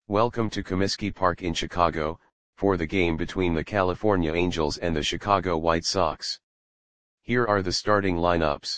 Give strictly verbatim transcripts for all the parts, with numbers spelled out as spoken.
Welcome to Comiskey Park in Chicago, for the game between the California Angels and the Chicago White Sox. Here are the starting lineups.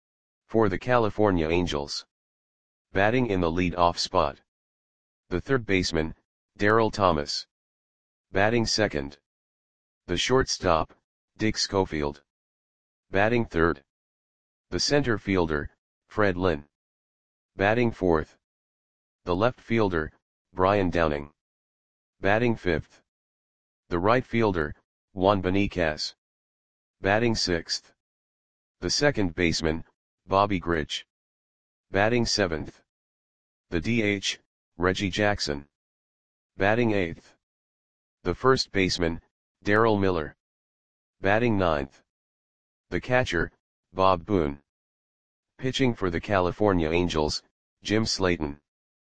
For the California Angels. Batting in the lead-off spot. The third baseman, Darryl Thomas. Batting second. The shortstop, Dick Schofield. Batting third. The center fielder, Fred Lynn. Batting fourth. The left fielder, Brian Downing. Batting fifth. The right fielder, Juan Beniquez. Batting sixth. The second baseman, Bobby Grich. Batting seventh. The D H, Reggie Jackson. Batting eighth. The first baseman, Darrell Miller. Batting ninth. The catcher, Bob Boone. Pitching for the California Angels, Jim Slayton.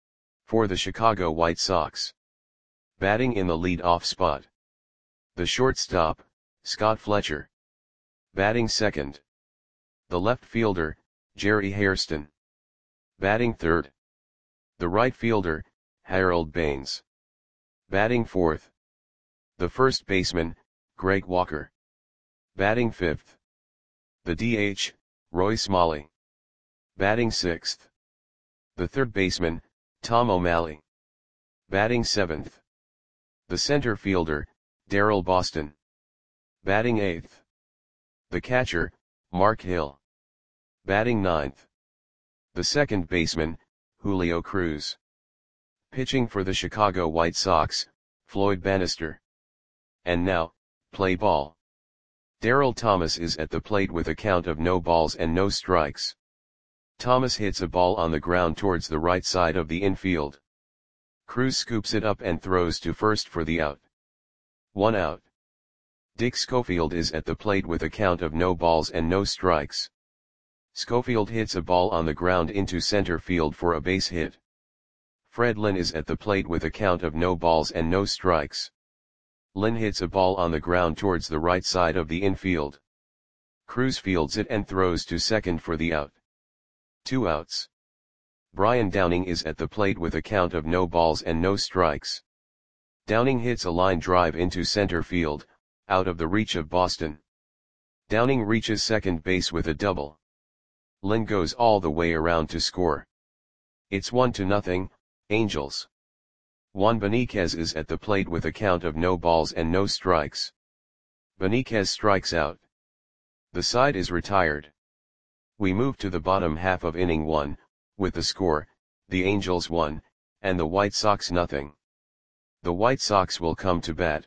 For the Chicago White Sox. Batting in the lead-off spot. The shortstop, Scott Fletcher. Batting second. The left fielder, Jerry Hairston. Batting third. The right fielder, Harold Baines. Batting fourth. The first baseman, Greg Walker. Batting fifth. The D H, Roy Smalley. Batting sixth. The third baseman, Tom O'Malley. Batting seventh. The center fielder, Darrell Boston. Batting eighth. The catcher, Mark Hill. Batting ninth. The second baseman, Julio Cruz. Pitching for the Chicago White Sox, Floyd Bannister. And now, play ball. Darryl Thomas is at the plate with a count of no balls and no strikes. Thomas hits a ball on the ground towards the right side of the infield. Cruz scoops it up and throws to first for the out. One out. Dick Schofield is at the plate with a count of no balls and no strikes. Schofield hits a ball on the ground into center field for a base hit. Fred Lynn is at the plate with a count of no balls and no strikes. Lynn hits a ball on the ground towards the right side of the infield. Cruz fields it and throws to second for the out. Two outs. Brian Downing is at the plate with a count of no balls and no strikes. Downing hits a line drive into center field, out of the reach of Boston. Downing reaches second base with a double. Lynn goes all the way around to score. It's one to nothing, Angels. Juan Beniquez is at the plate with a count of no balls and no strikes. Beniquez strikes out. The side is retired. We move to the bottom half of inning one, with the score, the Angels one, and the White Sox nothing. The White Sox will come to bat.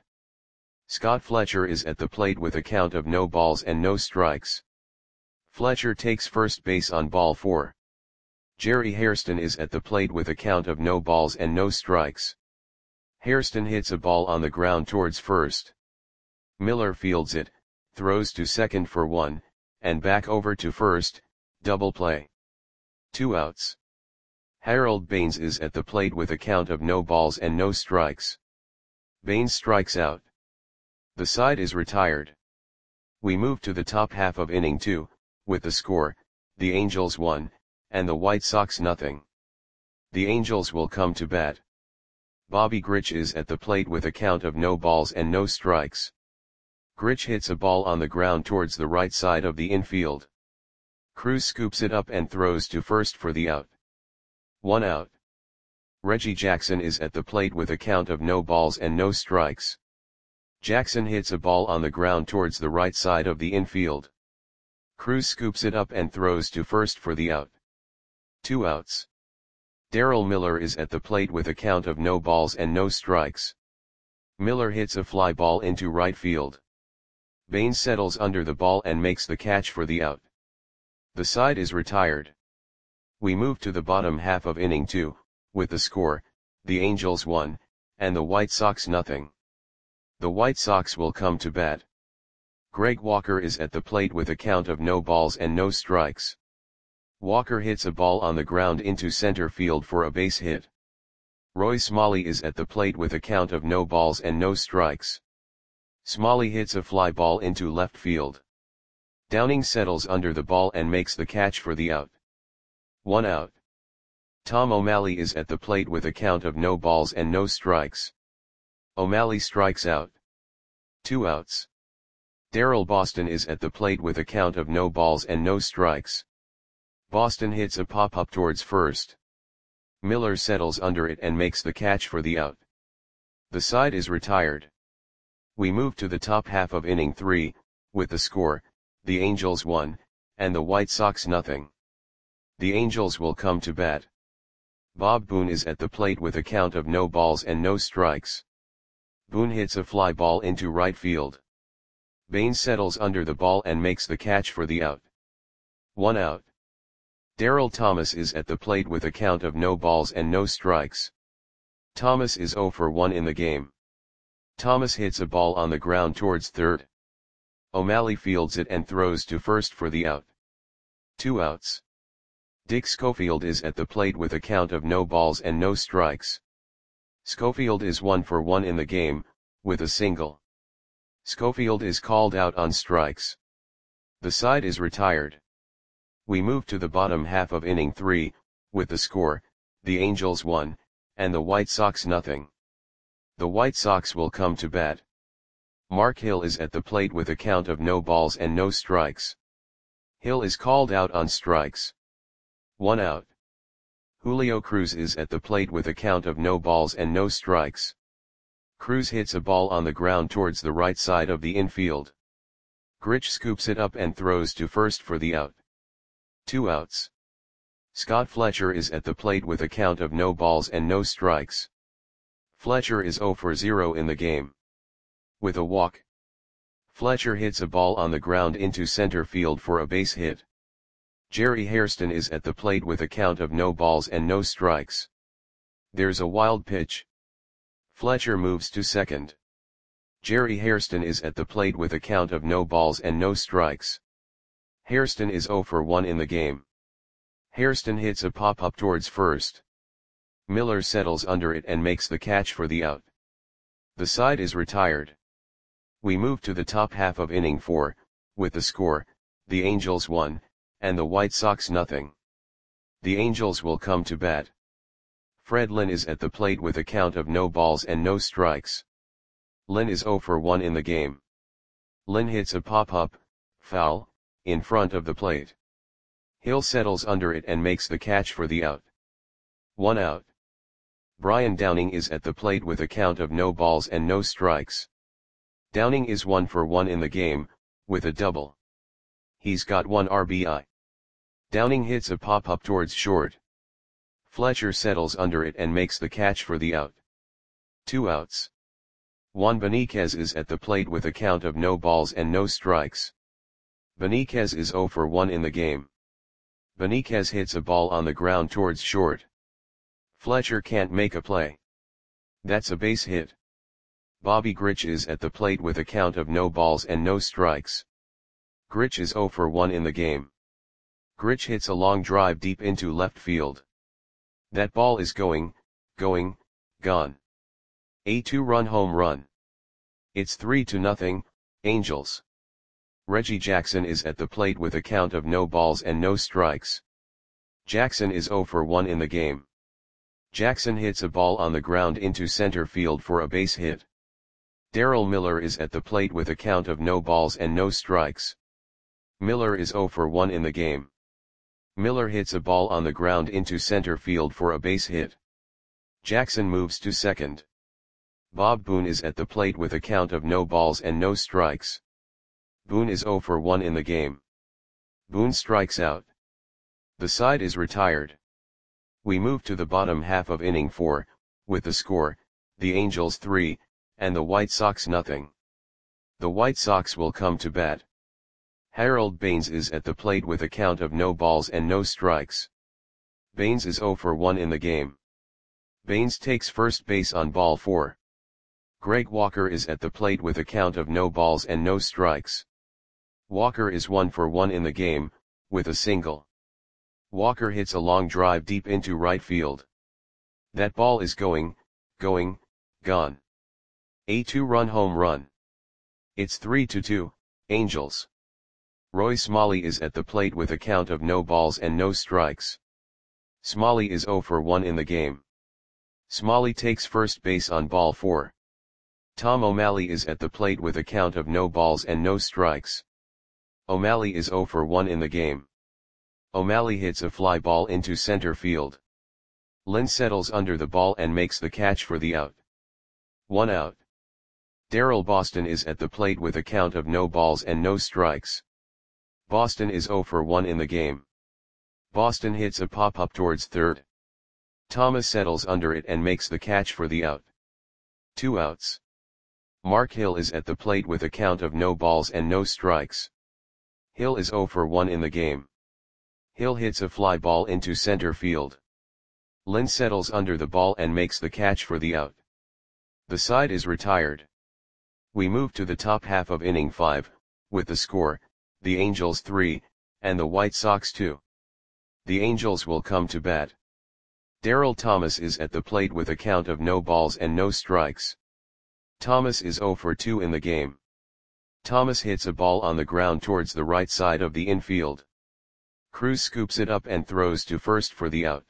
Scott Fletcher is at the plate with a count of no balls and no strikes. Fletcher takes first base on ball four. Jerry Hairston is at the plate with a count of no balls and no strikes. Hairston hits a ball on the ground towards first. Miller fields it, throws to second for one, and back over to first, double play. Two outs. Harold Baines is at the plate with a count of no balls and no strikes. Baines strikes out. The side is retired. We move to the top half of inning two, with the score, the Angels one, and the White Sox nothing. The Angels will come to bat. Bobby Grich is at the plate with a count of no balls and no strikes. Grich hits a ball on the ground towards the right side of the infield. Cruz scoops it up and throws to first for the out. One out. Reggie Jackson is at the plate with a count of no balls and no strikes. Jackson hits a ball on the ground towards the right side of the infield. Cruz scoops it up and throws to first for the out. Two outs. Darrell Miller is at the plate with a count of no balls and no strikes. Miller hits a fly ball into right field. Baines settles under the ball and makes the catch for the out. The side is retired. We move to the bottom half of inning two, with the score, the Angels one, and the White Sox nothing. The White Sox will come to bat. Greg Walker is at the plate with a count of no balls and no strikes. Walker hits a ball on the ground into center field for a base hit. Roy Smalley is at the plate with a count of no balls and no strikes. Smalley hits a fly ball into left field. Downing settles under the ball and makes the catch for the out. One out. Tom O'Malley is at the plate with a count of no balls and no strikes. O'Malley strikes out. Two outs. Darrell Boston is at the plate with a count of no balls and no strikes. Boston hits a pop-up towards first. Miller settles under it and makes the catch for the out. The side is retired. We move to the top half of inning three, with the score, the Angels one, and the White Sox nothing. The Angels will come to bat. Bob Boone is at the plate with a count of no balls and no strikes. Boone hits a fly ball into right field. Baines settles under the ball and makes the catch for the out. One out. Darrell Thomas is at the plate with a count of no balls and no strikes. Thomas is oh for one in the game. Thomas hits a ball on the ground towards third. O'Malley fields it and throws to first for the out. Two outs. Dick Schofield is at the plate with a count of no balls and no strikes. Schofield is one for one in the game, with a single. Schofield is called out on strikes. The side is retired. We move to the bottom half of inning three, with the score, the Angels one, and the White Sox nothing. The White Sox will come to bat. Mark Hill is at the plate with a count of no balls and no strikes. Hill is called out on strikes. One out. Julio Cruz is at the plate with a count of no balls and no strikes. Cruz hits a ball on the ground towards the right side of the infield. Grich scoops it up and throws to first for the out. Two outs. Scott Fletcher is at the plate with a count of no balls and no strikes. Fletcher is oh for zero in the game. With a walk. Fletcher hits a ball on the ground into center field for a base hit. Jerry Hairston is at the plate with a count of no balls and no strikes. There's a wild pitch. Fletcher moves to second. Jerry Hairston is at the plate with a count of no balls and no strikes. Hairston is oh for one in the game. Hairston hits a pop-up towards first. Miller settles under it and makes the catch for the out. The side is retired. We move to the top half of inning four, with the score, the Angels one, and the White Sox nothing. The Angels will come to bat. Fred Lynn is at the plate with a count of no balls and no strikes. Lynn is oh for one in the game. Lynn hits a pop-up, foul, in front of the plate. Hill settles under it and makes the catch for the out. One out. Brian Downing is at the plate with a count of no balls and no strikes. Downing is one for one in the game, with a double. He's got one R B I. Downing hits a pop-up towards short. Fletcher settles under it and makes the catch for the out. Two outs. Juan Beniquez is at the plate with a count of no balls and no strikes. Beniquez is oh for one in the game. Beniquez hits a ball on the ground towards short. Fletcher can't make a play. That's a base hit. Bobby Grich is at the plate with a count of no balls and no strikes. Grich is oh for one in the game. Grich hits a long drive deep into left field. That ball is going, going, gone. A two-run home run. It's three to nothing, Angels. Reggie Jackson is at the plate with a count of no balls and no strikes. Jackson is oh for one in the game. Jackson hits a ball on the ground into center field for a base hit. Darrell Miller is at the plate with a count of no balls and no strikes. Miller is oh for one in the game. Miller hits a ball on the ground into center field for a base hit. Jackson moves to second. Bob Boone is at the plate with a count of no balls and no strikes. Boone is oh for one in the game. Boone strikes out. The side is retired. We move to the bottom half of inning four, with the score, the Angels three, and the White Sox nothing. The White Sox will come to bat. Harold Baines is at the plate with a count of no balls and no strikes. Baines is oh for one in the game. Baines takes first base on ball four. Greg Walker is at the plate with a count of no balls and no strikes. Walker is one for one in the game, with a single. Walker hits a long drive deep into right field. That ball is going, going, gone. A two-run home run. It's three to two, Angels. Roy Smalley is at the plate with a count of no balls and no strikes. Smalley is zero for one in the game. Smalley takes first base on ball four. Tom O'Malley is at the plate with a count of no balls and no strikes. O'Malley is zero for one in the game. O'Malley hits a fly ball into center field. Lynn settles under the ball and makes the catch for the out. One out. Darrell Boston is at the plate with a count of no balls and no strikes. Boston is zero for one in the game. Boston hits a pop-up towards third. Thomas settles under it and makes the catch for the out. Two outs. Mark Hill is at the plate with a count of no balls and no strikes. Hill is zero for one in the game. Hill hits a fly ball into center field. Lynn settles under the ball and makes the catch for the out. The side is retired. We move to the top half of inning five, with the score, the Angels three, and the White Sox two. The Angels will come to bat. Darrell Thomas is at the plate with a count of no balls and no strikes. Thomas is zero for two in the game. Thomas hits a ball on the ground towards the right side of the infield. Cruz scoops it up and throws to first for the out.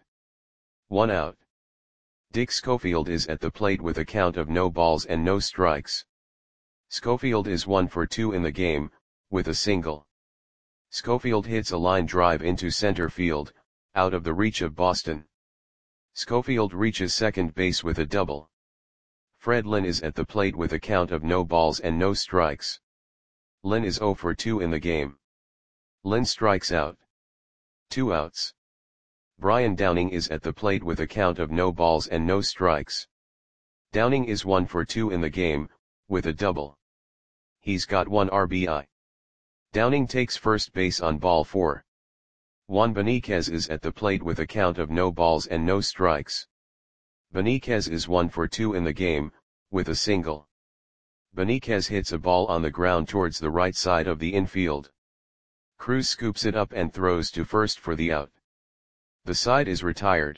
One out. Dick Schofield is at the plate with a count of no balls and no strikes. Schofield is one for two in the game, with a single. Schofield hits a line drive into center field, out of the reach of Boston. Schofield reaches second base with a double. Fred Lynn is at the plate with a count of no balls and no strikes. Lynn is zero for two in the game. Lynn strikes out. Two outs. Brian Downing is at the plate with a count of no balls and no strikes. Downing is one for two in the game, with a double. He's got one R B I. Downing takes first base on ball four. Juan Beniquez is at the plate with a count of no balls and no strikes. Beniquez is one for two in the game, with a single. Beniquez hits a ball on the ground towards the right side of the infield. Cruz scoops it up and throws to first for the out. The side is retired.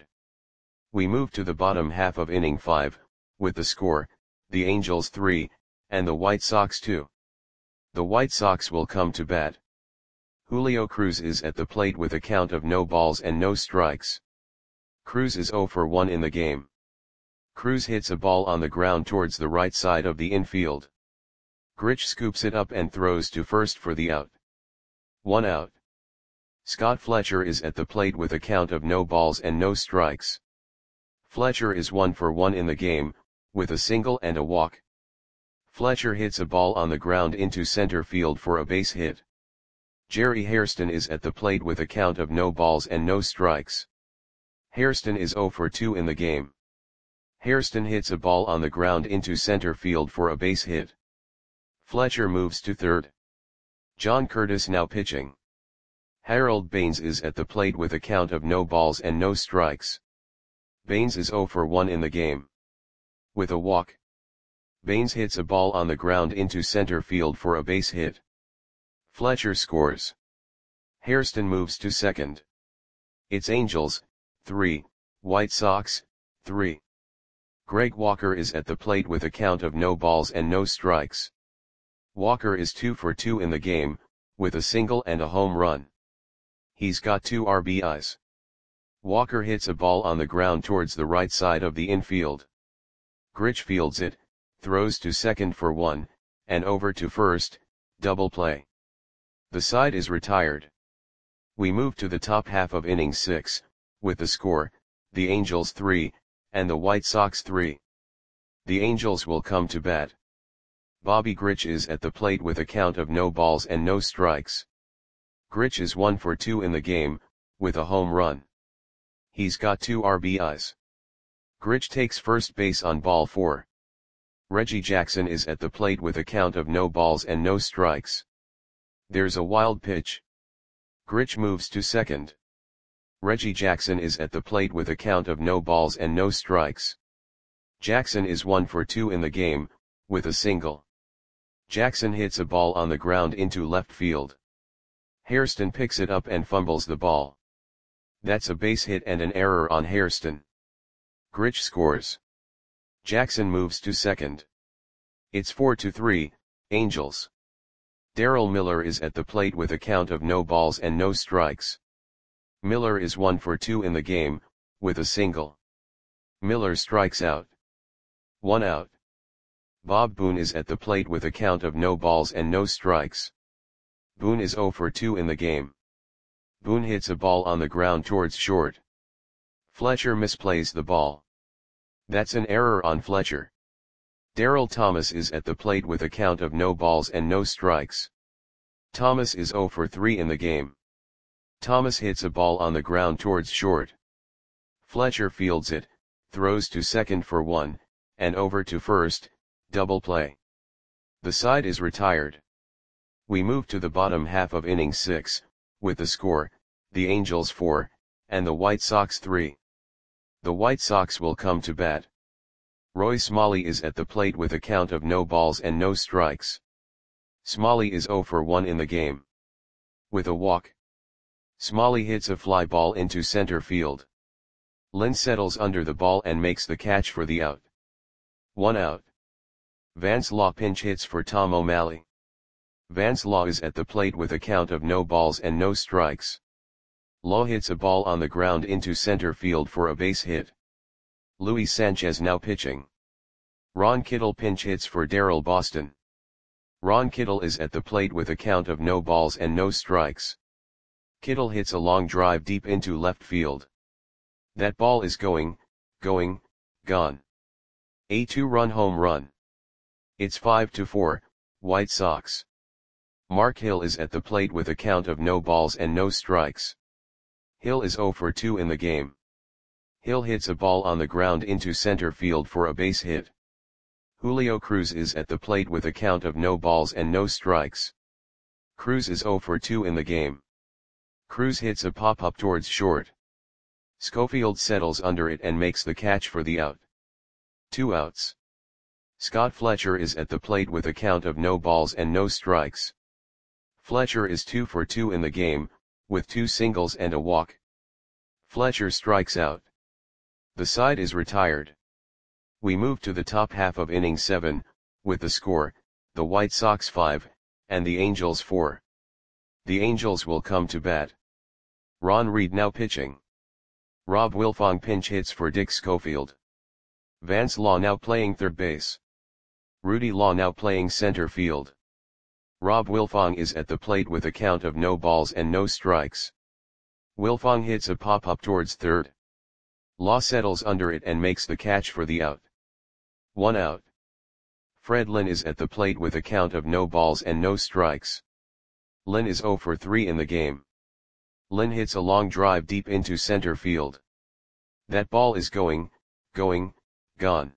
We move to the bottom half of inning five, with the score, the Angels three, and the White Sox two. The White Sox will come to bat. Julio Cruz is at the plate with a count of no balls and no strikes. Cruz is zero for one in the game. Cruz hits a ball on the ground towards the right side of the infield. Grich scoops it up and throws to first for the out. One out. Scott Fletcher is at the plate with a count of no balls and no strikes. Fletcher is one for one in the game, with a single and a walk. Fletcher hits a ball on the ground into center field for a base hit. Jerry Hairston is at the plate with a count of no balls and no strikes. Hairston is zero for two in the game. Hairston hits a ball on the ground into center field for a base hit. Fletcher moves to third. John Curtis now pitching. Harold Baines is at the plate with a count of no balls and no strikes. Baines is zero for one in the game. With a walk. Baines hits a ball on the ground into center field for a base hit. Fletcher scores. Hairston moves to second. It's Angels, three, White Sox, three. Greg Walker is at the plate with a count of no balls and no strikes. Walker is two for two in the game, with a single and a home run. He's got two R B Is. Walker hits a ball on the ground towards the right side of the infield. Grich fields it, throws to second for one, and over to first, double play. The side is retired. We move to the top half of inning six, with the score, the Angels three, and the White Sox three. The Angels will come to bat. Bobby Grich is at the plate with a count of no balls and no strikes. Grich is one for two in the game, with a home run. He's got two R B Is. Grich takes first base on ball four. Reggie Jackson is at the plate with a count of no balls and no strikes. There's a wild pitch. Grich moves to second. Reggie Jackson is at the plate with a count of no balls and no strikes. Jackson is one for two in the game, with a single. Jackson hits a ball on the ground into left field. Hairston picks it up and fumbles the ball. That's a base hit and an error on Hairston. Grich scores. Jackson moves to second. It's four to three, Angels. Darrell Miller is at the plate with a count of no balls and no strikes. Miller is one for two in the game, with a single. Miller strikes out. One out. Bob Boone is at the plate with a count of no balls and no strikes. Boone is oh for two in the game. Boone hits a ball on the ground towards short. Fletcher misplays the ball. That's an error on Fletcher. Darrell Thomas is at the plate with a count of no balls and no strikes. Thomas is oh for three in the game. Thomas hits a ball on the ground towards short. Fletcher fields it, throws to second for one, and over to first, double play. The side is retired. We move to the bottom half of inning six, with the score, the Angels four, and the White Sox three. The White Sox will come to bat. Roy Smalley is at the plate with a count of no balls and no strikes. Smalley is oh for one in the game. With a walk. Smalley hits a fly ball into center field. Lynn settles under the ball and makes the catch for the out. One out. Vance Law pinch hits for Tom O'Malley. Vance Law is at the plate with a count of no balls and no strikes. Law hits a ball on the ground into center field for a base hit. Luis Sanchez now pitching. Ron Kittle pinch hits for Darrell Boston. Ron Kittle is at the plate with a count of no balls and no strikes. Kittle hits a long drive deep into left field. That ball is going, going, gone. A two-run home run. It's five to four, White Sox. Mark Hill is at the plate with a count of no balls and no strikes. Hill is oh for two in the game. Hill hits a ball on the ground into center field for a base hit. Julio Cruz is at the plate with a count of no balls and no strikes. Cruz is oh for two in the game. Cruz hits a pop-up towards short. Schofield settles under it and makes the catch for the out. Two outs. Scott Fletcher is at the plate with a count of no balls and no strikes. Fletcher is two for two in the game, with two singles and a walk. Fletcher strikes out. The side is retired. We move to the top half of inning seven, with the score, the White Sox five, and the Angels four. The Angels will come to bat. Ron Reed now pitching. Rob Wilfong pinch hits for Dick Schofield. Vance Law now playing third base. Rudy Law now playing center field. Rob Wilfong is at the plate with a count of no balls and no strikes. Wilfong hits a pop-up towards third. Law settles under it and makes the catch for the out. One out. Fred Lynn is at the plate with a count of no balls and no strikes. Lynn is oh for three in the game. Lynn hits a long drive deep into center field. That ball is going, going, gone.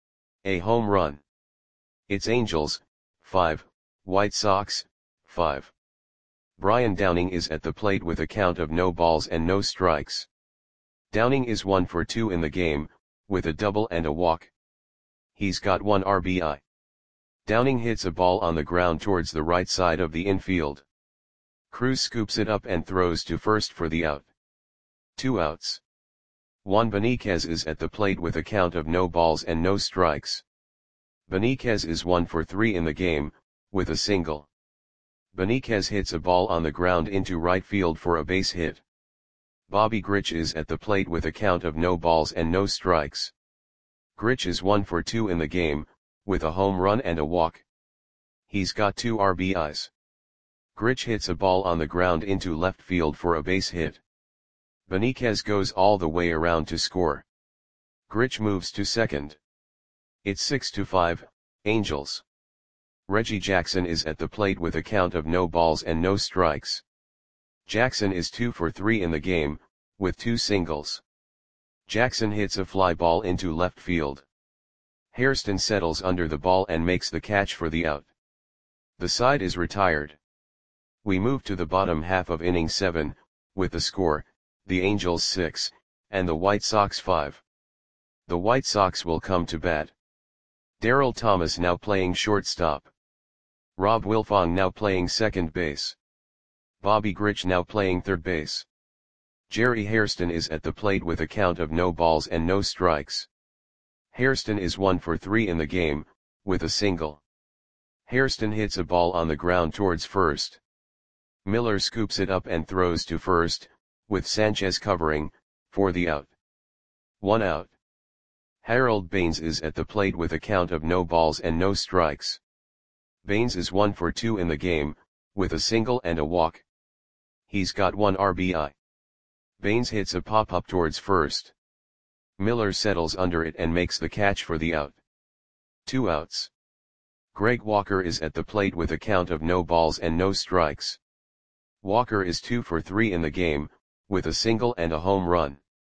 A home run. It's Angels, five, White Sox, five. Brian Downing is at the plate with a count of no balls and no strikes. Downing is one for two in the game, with a double and a walk. He's got one R B I. Downing hits a ball on the ground towards the right side of the infield. Cruz scoops it up and throws to first for the out. Two outs. Juan Beniquez is at the plate with a count of no balls and no strikes. Beniquez is one for three in the game, with a single. Beniquez hits a ball on the ground into right field for a base hit. Bobby Grich is at the plate with a count of no balls and no strikes. Grich is one for two in the game, with a home run and a walk. He's got two R B Is. Grich hits a ball on the ground into left field for a base hit. Beniquez goes all the way around to score. Grich moves to second. It's six to five, Angels. Reggie Jackson is at the plate with a count of no balls and no strikes. Jackson is two for three in the game, with two singles. Jackson hits a fly ball into left field. Hairston settles under the ball and makes the catch for the out. The side is retired. We move to the bottom half of inning seven, with the score, the Angels six, and the White Sox five. The White Sox will come to bat. Darrell Thomas now playing shortstop. Rob Wilfong now playing second base. Bobby Grich now playing third base. Jerry Hairston is at the plate with a count of no balls and no strikes. Hairston is one for three in the game, with a single. Hairston hits a ball on the ground towards first. Miller scoops it up and throws to first, with Sanchez covering, for the out. One out. Harold Baines is at the plate with a count of no balls and no strikes. Baines is one for two in the game, with a single and a walk. He's got one R B I. Baines hits a pop-up towards first. Miller settles under it and makes the catch for the out. Two outs. Greg Walker is at the plate with a count of no balls and no strikes. Walker is two for three in the game, with a single and a home run.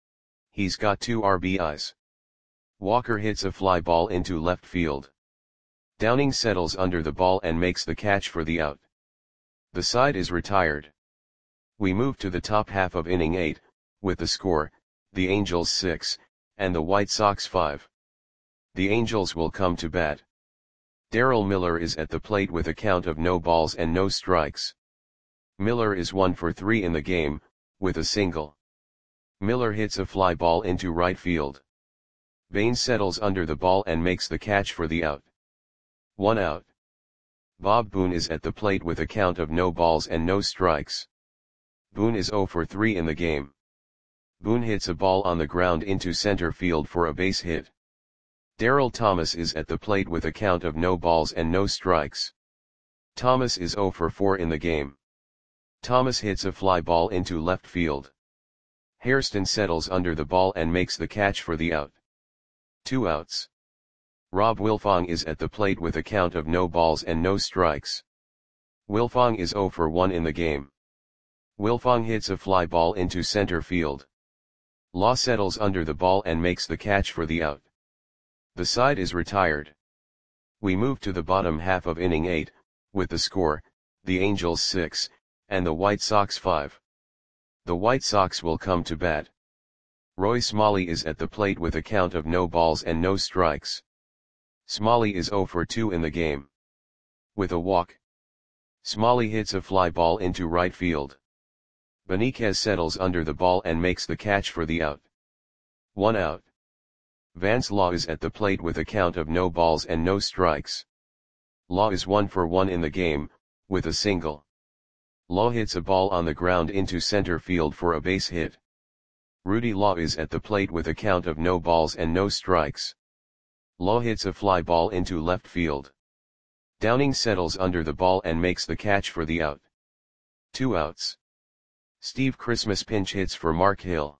He's got two R B Is. Walker hits a fly ball into left field. Downing settles under the ball and makes the catch for the out. The side is retired. We move to the top half of inning eight, with the score, the Angels six, and the White Sox five. The Angels will come to bat. Darryl Miller is at the plate with a count of no balls and no strikes. Miller is one for three in the game, with a single. Miller hits a fly ball into right field. Baines settles under the ball and makes the catch for the out. One out. Bob Boone is at the plate with a count of no balls and no strikes. Boone is zero for three in the game. Boone hits a ball on the ground into center field for a base hit. Darryl Thomas is at the plate with a count of no balls and no strikes. Thomas is zero for four in the game. Thomas hits a fly ball into left field. Hairston settles under the ball and makes the catch for the out. Two outs. Rob Wilfong is at the plate with a count of no balls and no strikes. Wilfong is zero for one in the game. Wilfong hits a fly ball into center field. Law settles under the ball and makes the catch for the out. The side is retired. We move to the bottom half of inning eight, with the score, the Angels six, and the White Sox five. The White Sox will come to bat. Roy Smalley is at the plate with a count of no balls and no strikes. Smalley is zero for two in the game. With a walk. Smalley hits a fly ball into right field. Benitez settles under the ball and makes the catch for the out. One out. Vance Law is at the plate with a count of no balls and no strikes. Law is one for one in the game, with a single. Law hits a ball on the ground into center field for a base hit. Rudy Law is at the plate with a count of no balls and no strikes. Law hits a fly ball into left field. Downing settles under the ball and makes the catch for the out. Two outs. Steve Christmas pinch hits for Mark Hill.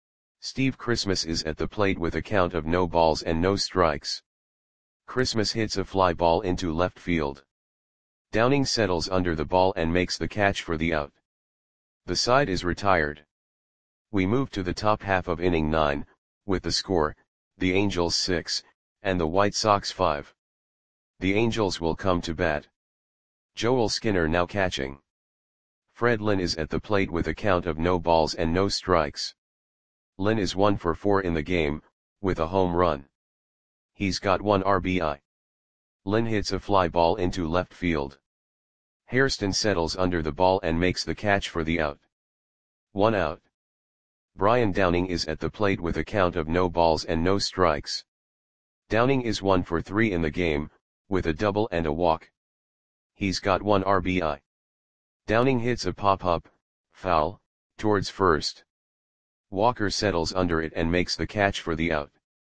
Steve Christmas is at the plate with a count of no balls and no strikes. Christmas hits a fly ball into left field. Downing settles under the ball and makes the catch for the out. The side is retired. We move to the top half of inning nine, with the score, the Angels six, and the White Sox five. The Angels will come to bat. Joel Skinner now catching. Fred Lynn is at the plate with a count of no balls and no strikes. Lynn is one for four in the game, with a home run. He's got one R B I. Lynn hits a fly ball into left field. Hairston settles under the ball and makes the catch for the out. One out. Brian Downing is at the plate with a count of no balls and no strikes. Downing is one for three in the game, with a double and a walk. He's got one R B I. Downing hits a pop-up, foul, towards first. Walker settles under it and makes the catch for the out.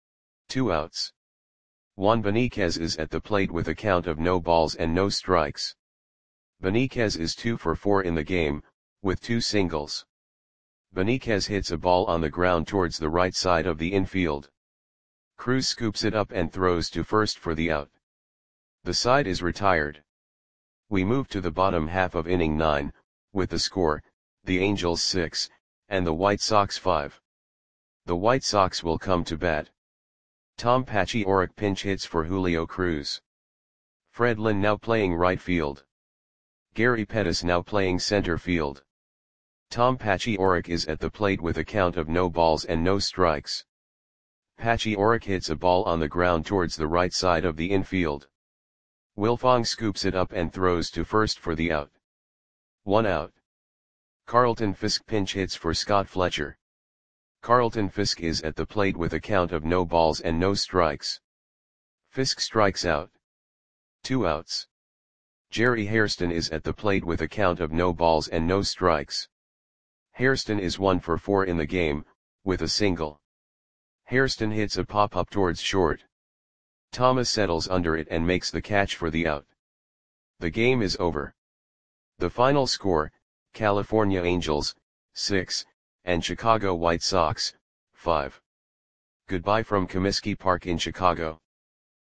Two outs. Juan Benitez is at the plate with a count of no balls and no strikes. Benitez is two for four in the game, with two singles. Benitez hits a ball on the ground towards the right side of the infield. Cruz scoops it up and throws to first for the out. The side is retired. We move to the bottom half of inning nine, with the score, the Angels six, and the White Sox five. The White Sox will come to bat. Tom Paciorek pinch hits for Julio Cruz. Fred Lynn now playing right field. Gary Pettis now playing center field. Tom Paciorek is at the plate with a count of no balls and no strikes. Paciorek hits a ball on the ground towards the right side of the infield. Wilfong scoops it up and throws to first for the out. One out. Carlton Fisk pinch hits for Scott Fletcher. Carlton Fisk is at the plate with a count of no balls and no strikes. Fisk strikes out. Two outs. Jerry Hairston is at the plate with a count of no balls and no strikes. Hairston is one for four in the game, with a single. Hairston hits a pop-up towards short. Thomas settles under it and makes the catch for the out. The game is over. The final score, California Angels, six, and Chicago White Sox, five. Goodbye from Comiskey Park in Chicago.